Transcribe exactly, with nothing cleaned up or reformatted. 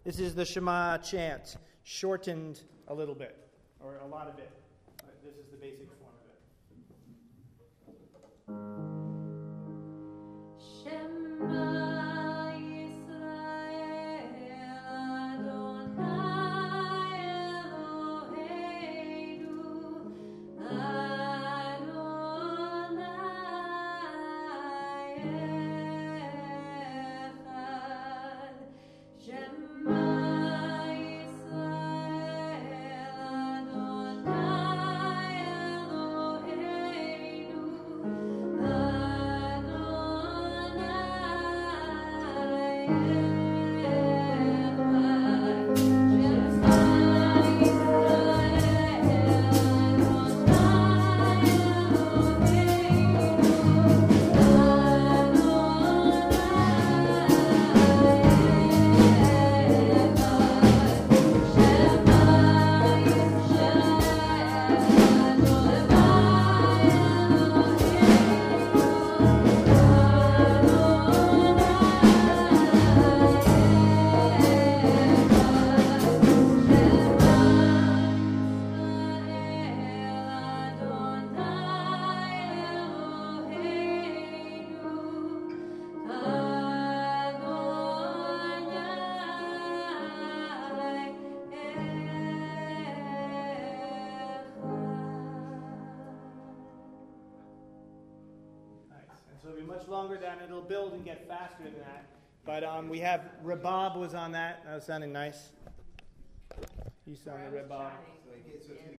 This is the Shema chant, shortened a little bit, or a lot of it. This is the basic form of it. Shema. So it'll be much longer than it'll build and get faster than that. But um, we have Rabab was on that. That was sounding nice. He's on the Rabab.